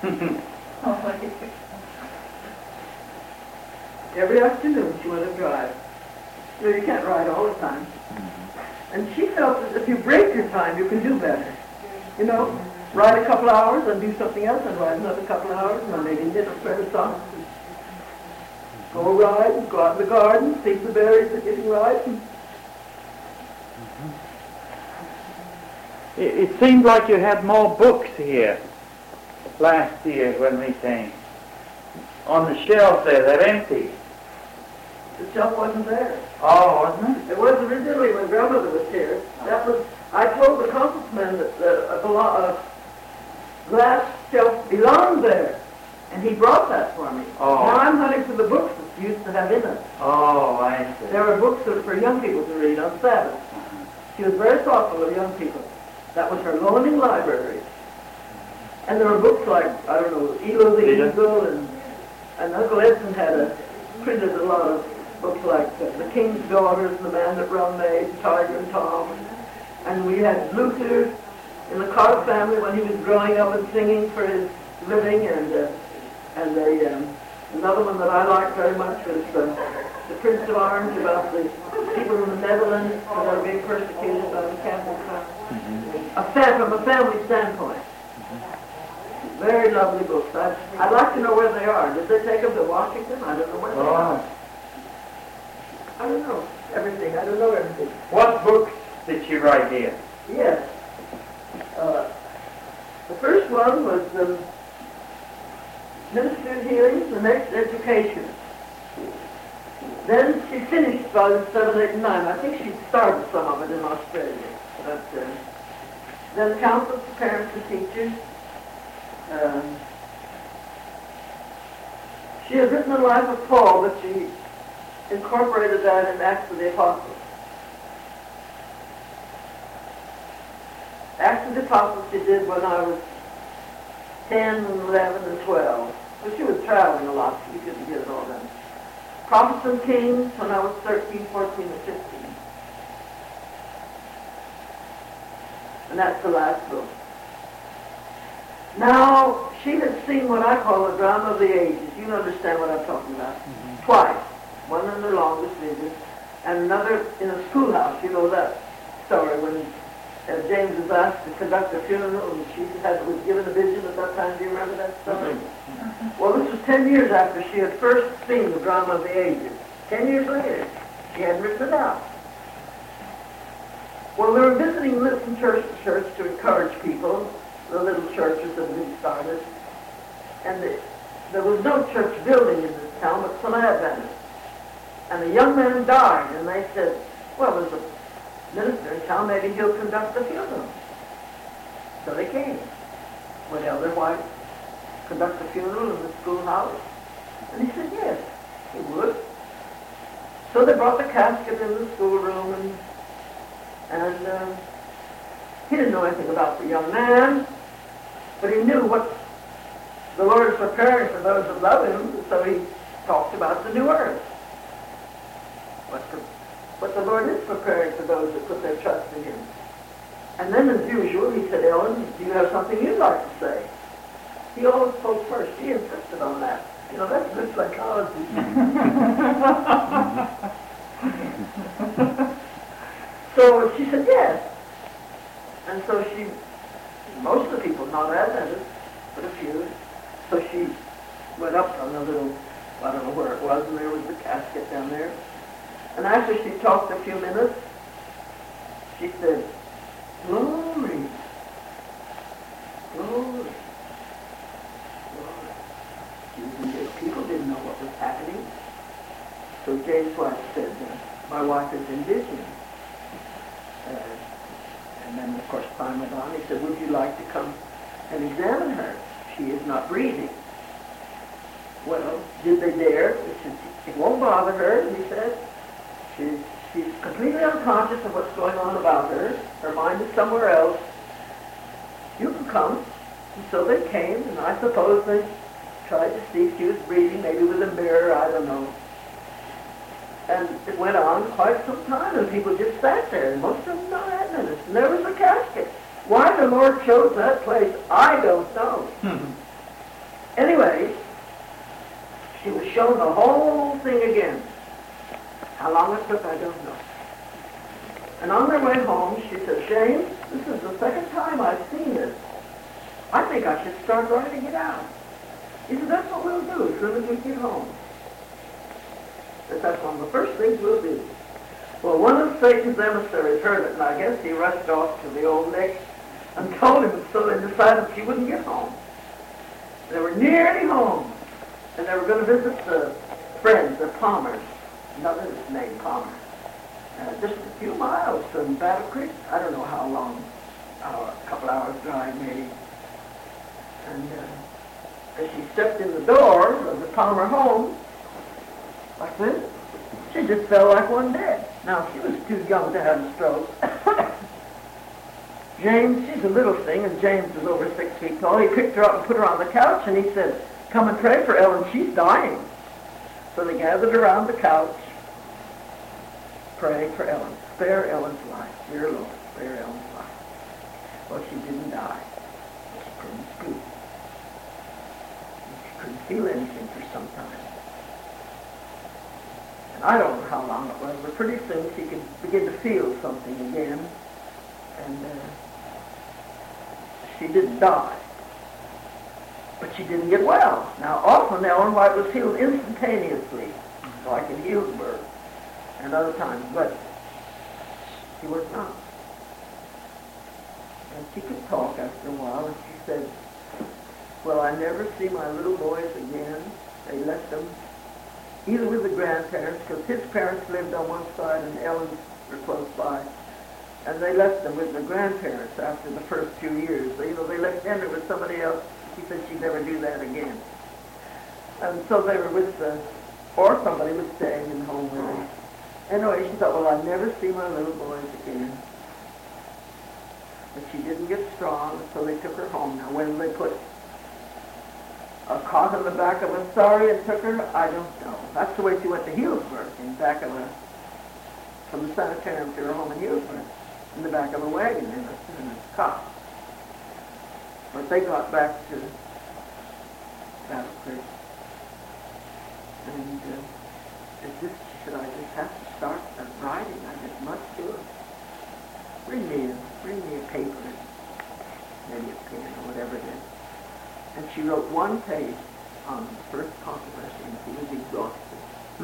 Speaker 1: Every afternoon she went a drive. You know, you can't ride all the time. And she felt that if you break your time, you can do better. You know, ride a couple hours and do something else, and ride another couple of hours, and then maybe knit a pair of socks. Go ride, go out in the garden, see if the berries are getting ripe.
Speaker 2: It seemed like you had more books here last year when we came. On the shelf there, they're empty.
Speaker 1: The shelf wasn't there.
Speaker 2: Oh, wasn't it?
Speaker 1: It was originally when Grandmother was here. That was, I told the congressman that a glass shelf belonged there, and he brought that for me.
Speaker 2: Oh.
Speaker 1: Now I'm hunting for the books that she used to have in it.
Speaker 2: Oh, I see.
Speaker 1: There were books that were for young people to read on Sabbath. She was very thoughtful of young people. That was her loaning library. And there were books like, I don't know, Elo the Eagle, and Uncle Edson had printed a lot of books like The King's Daughters, The Man That Run Maid, Tiger and Tom. And we had Luther in the Carter family when he was growing up and singing for his living, and another one that I liked very much was The Prince of Orange, about the people in the Netherlands that are being persecuted by the Catholic Church. From a family standpoint. Very lovely books. I'd like to know where they are. Did they take them to Washington? I don't know where they are. I don't know everything. I don't know everything.
Speaker 2: What books did she write here?
Speaker 1: Yes. The first one was Ministry of Healing, the next Education. Then she finished volumes 7, 8, and 9. I think she started some of it in Australia. But, then Counsel for Parents and Teachers. She had written the life of Paul, but she incorporated that in Acts of the Apostles. Acts of the Apostles she did when I was 10, 11, and 12. But she was traveling a lot, so we couldn't get it all done. Prophets and Kings when I was 13, 14, and 15. And that's the last book. Now, she had seen what I call the drama of the ages. You understand what I'm talking about. Twice. One in the longest vision, and another in a schoolhouse. You know that story when James was asked to conduct a funeral, and she was given a vision at that time. Do you remember that story? Well, this was 10 years after she had first seen the drama of the ages. 10 years later. She hadn't written it out. Well, we were visiting Liston Church to church to encourage people, the little churches that had been started. And there was no church building in this town, but some Adventists. And a young man died, and they said, well, there's a minister in town, maybe he'll conduct the funeral. So they came. Would Elder White conduct the funeral in the schoolhouse? And he said, yes, he would. So they brought the casket in the schoolroom, and he didn't know anything about the young man, but he knew what the Lord is preparing for those that love him, so he talked about the new earth. What the Lord is preparing for those that put their trust in him. And then, as usual, he said, Ellen, do you have something you'd like to say? He always spoke first. He insisted on that. You know, that's good psychology. So she said yes. And so most of the people, not Adventists, but a few, so she went up on a little, I don't know where it was, and there was the casket down there. And after she talked a few minutes, she said, glory, glory, glory. People didn't know what was happening. So James White said, my wife is in vision. And then, of course, time went on. He said, would you like to come and examine her? She is not breathing. Well, did they dare? He said, it won't bother her, he said. She's completely unconscious of what's going on about her. Her mind is somewhere else. You can come. And so they came, and I suppose they tried to see if she was breathing, maybe with a mirror, I don't know. And it went on quite some time, and people just sat there, and most of them died minutes. And there was a casket. Why the Lord chose that place, I don't know. Anyway, she was shown the whole thing again. How long it took, I don't know. And on their way home, she said, James, this is the second time I've seen this. I think I should start writing it out. He said, that's what we'll do as soon as we get home. That's one of the first things we'll do. Well, one of Satan's emissaries heard it, and I guess he rushed off to the old Nick and told him, and so they decided she wouldn't get home. They were nearly home, and they were going to visit the friends, the Palmers. Another named Palmer. Just a few miles from Battle Creek. I don't know how long. A couple hours drive, maybe. And as she stepped in the door of the Palmer home, like this, she just fell like one dead. Now, she was too young to have a stroke. James, she's a little thing, and James is over 6 feet tall. He picked her up and put her on the couch, and he said, come and pray for Ellen, she's dying. So they gathered around the couch, praying for Ellen. Spare Ellen's life. Dear Lord, spare Ellen's life. Well, she didn't die. She couldn't speak. She couldn't feel anything for some time. And I don't know how long it was, but pretty soon she could begin to feel something again. And she didn't die. But she didn't get well. Now, often Ellen White was healed instantaneously, like in Healdsburg, and other times, but she was not. And she could talk after a while, and she said, well, I never see my little boys again. They left them either with the grandparents, because his parents lived on one side and Ellen's were close by, and they left them with the grandparents after the first few years. They left Henry with somebody else. She said she'd never do that again. And so they were with or somebody was staying in the home with them. Anyway, she thought, well, I'll never see my little boys again. But she didn't get strong, so they took her home. Now, when they put a cot in the back of a sari and took her, I don't know. That's the way she went to Healdsburg, from the sanitarium to her home in Healdsburg, in the back of a wagon in a cot. But they got back to Battle Creek. And she said, I just have to start writing. I just must do it. Bring me a paper, maybe a pen or whatever it is. And she wrote one page on the first controversy, and she was exhausted.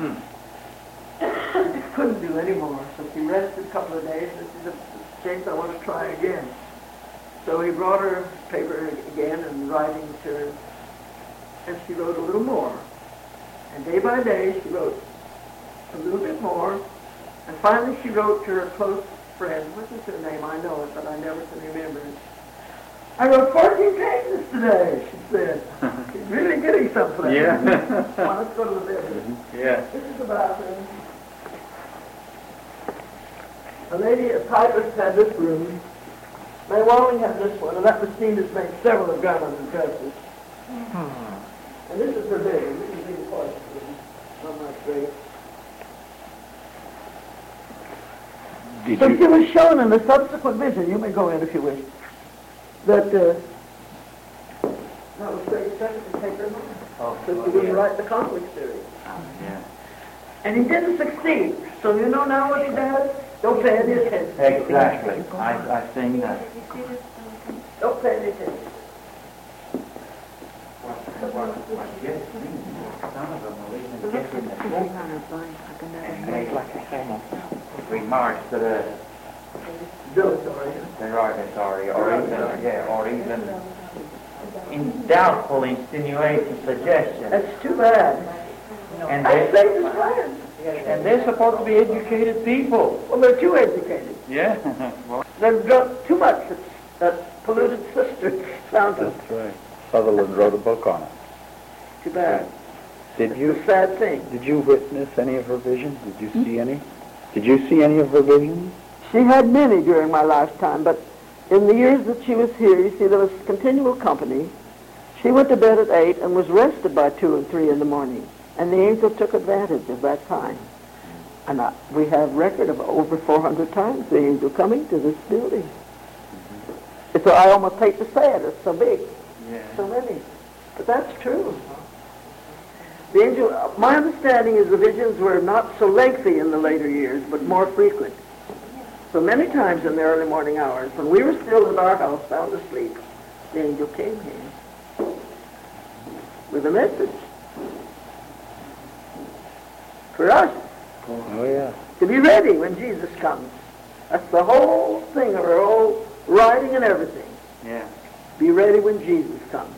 Speaker 1: She just couldn't do any more. So she rested a couple of days, and she said, James, I want to try again. So he brought her paper again and writing to her, and she wrote a little more. And day by day, she wrote a little bit more, and finally she wrote to her close friend. What is her name? I know it, but I never can remember it. I wrote 14 pages today, she said. She's really getting someplace.
Speaker 2: Yeah.
Speaker 1: Well, let's go to the bedroom.
Speaker 2: Yeah.
Speaker 1: This is the bathroom. A lady, a typist, had this room. May Walling had this one, and that machine has made several of Grandmother's dresses. And this is her bedroom. This is the important room. Not much great. But she was shown in the subsequent vision, you may go in if you wish, that was very second to take her mind. So she wouldn't write the conflict theory.
Speaker 2: Yeah.
Speaker 1: And he didn't succeed. So you know now what he does? Don't pay any attention.
Speaker 2: Exactly. I've seen that.
Speaker 1: Don't pay any attention.
Speaker 2: Some of them will even get in the and make like a kind of remarks that they're sorry, or even in doubtful insinuating suggestions.
Speaker 1: That's too bad.
Speaker 2: And
Speaker 1: That's Satan's plan.
Speaker 2: and they're supposed to be educated people.
Speaker 1: Well, they're too educated.
Speaker 2: Yeah. Well,
Speaker 1: They've got too much. It's that polluted cistern fountain.
Speaker 5: That's right. Sutherland wrote a book on it.
Speaker 1: Too bad.
Speaker 5: Did
Speaker 1: It's
Speaker 5: you
Speaker 1: a sad thing.
Speaker 5: Did you witness any of her visions? Did you see any? Did you see any of her visions?
Speaker 1: She had many during my lifetime, but in the years that she was here, you see, there was continual company. She went to bed at 8 and was rested by 2 and 3 in the morning, and the angel took advantage of that time. And we have record of over 400 times the angel coming to this building. It's, I almost hate to say it, it's so big, so many. But that's true. The angel, my understanding is the visions were not so lengthy in the later years, but more frequent. So many times in the early morning hours, when we were still at our house, sound asleep, the angel came here with a message for us.
Speaker 5: Oh, yeah.
Speaker 1: To be ready when Jesus comes. That's the whole thing of our whole writing and everything.
Speaker 2: Yeah.
Speaker 1: Be ready when Jesus comes.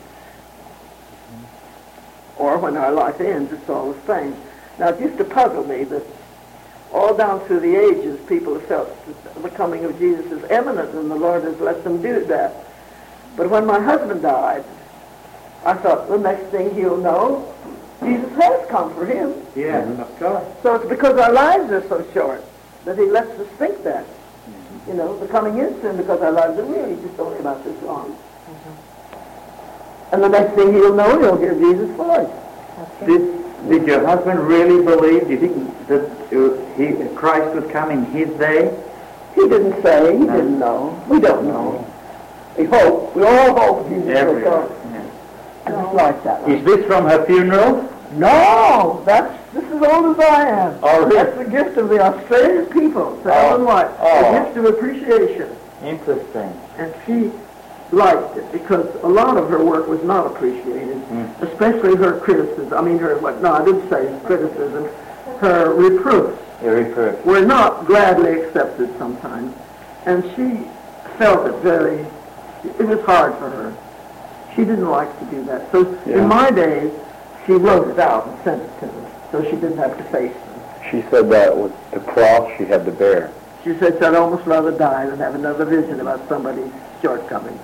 Speaker 1: Or when our life ends, it's all the same. Now, it used to puzzle me that all down through the ages, people have felt that the coming of Jesus is imminent, and the Lord has let them do that. But when my husband died, I thought the next thing he'll know, Jesus has come for him.
Speaker 2: Yeah, of course.
Speaker 1: So it's because our lives are so short that he lets us think that. You know, the coming is soon because our lives are really just only about this long. And the next thing he'll know, he'll hear Jesus' voice.
Speaker 2: Did your husband really believe, do you think that Christ was coming his day?
Speaker 1: He didn't say, he didn't know. We don't know. We hope, we all hope Jesus will come. Just like that.
Speaker 2: Is this from her funeral?
Speaker 1: No, this is old as I am.
Speaker 2: Oh, really?
Speaker 1: That's the gift of the Australian people, Sal and White. The gift of appreciation.
Speaker 2: Interesting.
Speaker 1: And she liked it because a lot of her work was not appreciated, especially her criticism. I mean, I didn't say criticism. Her reproofs were not gladly accepted sometimes. And she felt it was hard for her. She didn't like to do that. So in my days, she wrote it out and sent it to me, so she didn't have to face them.
Speaker 5: She said that with the cross she had to bear.
Speaker 1: She said she'd almost rather die than have another vision about somebody's shortcomings.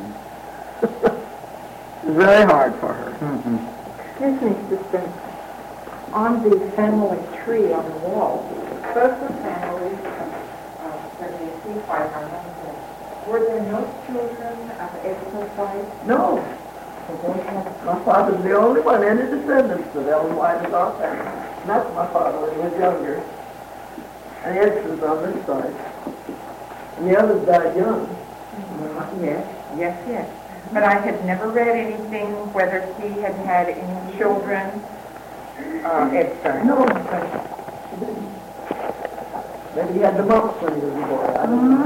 Speaker 1: It was very hard for her.
Speaker 4: Excuse me, sister. On the family tree on the wall, both the families that you see by our husband, were there no children of Edson side?
Speaker 1: No. My father's the only one, any descendants of Ellen White is our family. That's my father when he was younger. And Edson's on this side. And the others died young.
Speaker 4: Yes. But I had never read anything whether he had had any children, Edson.
Speaker 1: No, he didn't. Maybe he had the mumps when he was a boy. I don't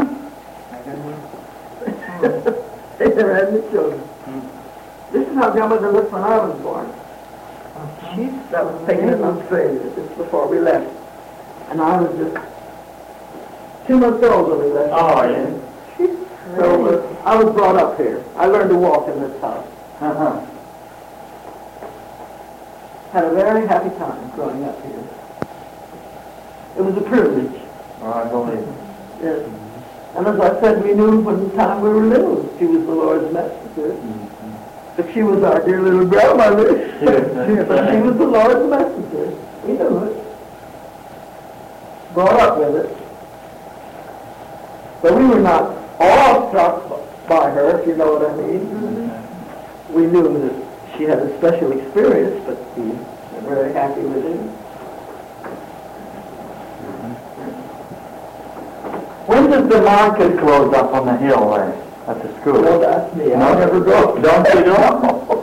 Speaker 1: know. They never had any children. This is how grandmother looked when I was born. That was taken in Australia just before we left. And I was just 2 months old when we left.
Speaker 2: Oh, yeah.
Speaker 1: So I was brought up here. I learned to walk in this house. Had a very happy time growing up here. It was a privilege.
Speaker 2: Oh, I believe.
Speaker 1: Yes. And as I said, we knew from the time we were little she was the Lord's messenger. But she was our dear little grandmother. But she was the Lord's messenger. We knew it. Brought up with it. But we were not awestruck by her, if you know what I mean. We knew that she had a special experience, but we were very happy with it.
Speaker 2: When does the market close up on the hill there at the school?
Speaker 1: Don't ask me. I never go.
Speaker 2: Don't you know?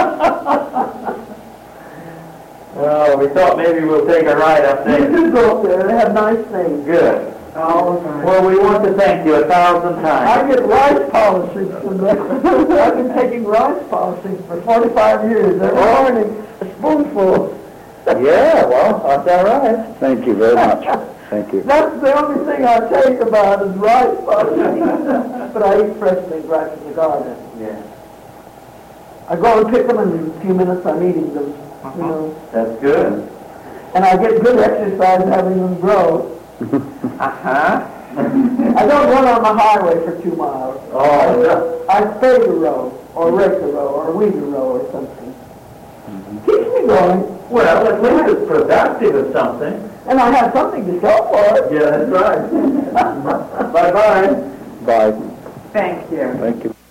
Speaker 2: Well, we thought maybe we'll take a ride up
Speaker 1: You
Speaker 2: there.
Speaker 1: do go up there. They have nice things.
Speaker 2: Good.
Speaker 1: All right.
Speaker 2: Well, we want to thank you 1,000 times.
Speaker 1: I get rice polishing from them. I've been taking rice polishing for 45 years. Every morning, a spoonful.
Speaker 2: Yeah, well, that's all right.
Speaker 5: Thank you very much. Thank you.
Speaker 1: That's the only thing I take about is rice polishing. But I eat fresh things right from the garden.
Speaker 2: Yeah.
Speaker 1: I go and pick them, and in a few minutes I'm eating them. You know.
Speaker 2: That's good.
Speaker 1: And I get good exercise having them grow. I don't run on the highway for 2 miles.
Speaker 2: Oh, no.
Speaker 1: I spade a row, or rake a row, or weed a row, or something. Keeps me going.
Speaker 2: Well, at least it's productive or something.
Speaker 1: And I have something to show for it.
Speaker 2: Yeah, that's right. Bye-bye.
Speaker 5: Bye.
Speaker 4: Thank you.
Speaker 5: Thank you.